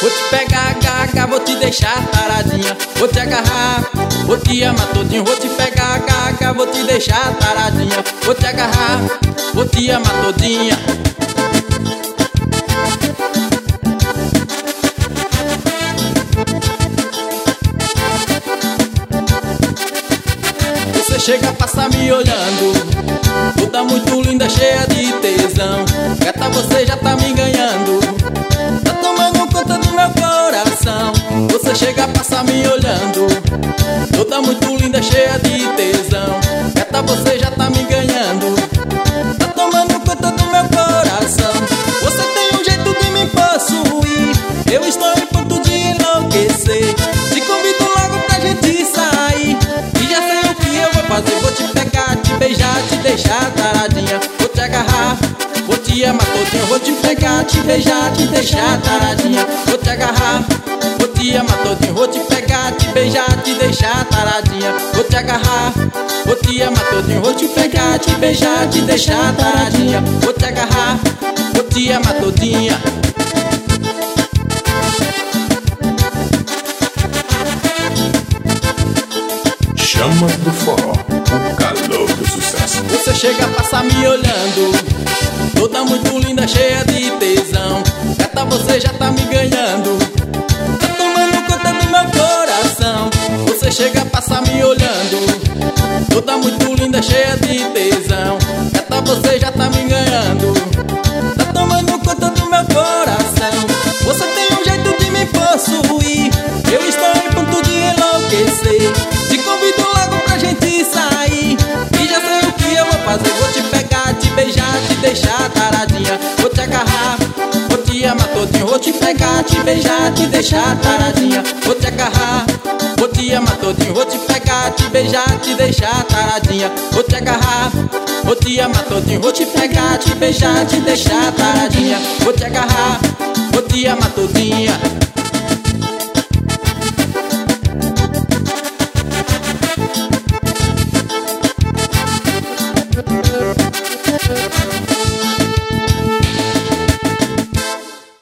Vou te pegar, gaga, vou te deixar taradinha. Vou te agarrar, vou te amar todinho. Vou te pegar, gaga, vou te deixar taradinha. Vou te agarrar, vou te amar todinha. Você chega, passa me olhando, toda muito linda, cheia de tesão. Gata, você já tá me ganhando, tá tomando conta do meu coração. Você chega, passa me olhando, toda muito linda, cheia de tesão. Gata, você já tá me ganhando, tá tomando conta do meu coração. Você tem um jeito de me possuir, eu estou em ponto de enlouquecer. Te convido logo pra gente sair, e já sei o que eu vou fazer. Vou te pegar, te beijar, te deixar taradinha. Vou te agarrar, vou te amar todinho. Vou te pegar, te beijar, te deixar taradinha. Vou te agarrar, vou te amar todinho. Vou te pegar, te beijar, te deixar taradinha. Vou te agarrar, vou te amar todinho. Vou te pegar, te beijar, te deixar taradinha. Vou te agarrar, vou te amar todinha. Chama do Forró, o calor do sucesso. Você chega, passa me olhando, toda muito linda, cheia de tesão. Gata, você já tá me ganhando, tá tomando conta do meu coração. Você chega, passa me olhando, toda muito linda, cheia de tesão. Gata, você já tá me ganhando, tá tomando conta do meu coração. Você tem um jeito de me possuir, eu estou em ponto de enlouquecer. Te convido logo pra gente sair, e já sei o que eu vou fazer. Vou te pegar, te beijar, te deixar taradinha. Vou te agarrar, vou te amar todinho. Vou te pegar, te beijar, te deixar taradinha. Vou te agarrar, vou te amar todinho. Vou te pegar, te beijar, te deixar taradinha. Vou te agarrar, vou te amar todinho. Vou te pegar, te beijar, te deixar taradinha. Vou te agarrar, vou te amar todinha.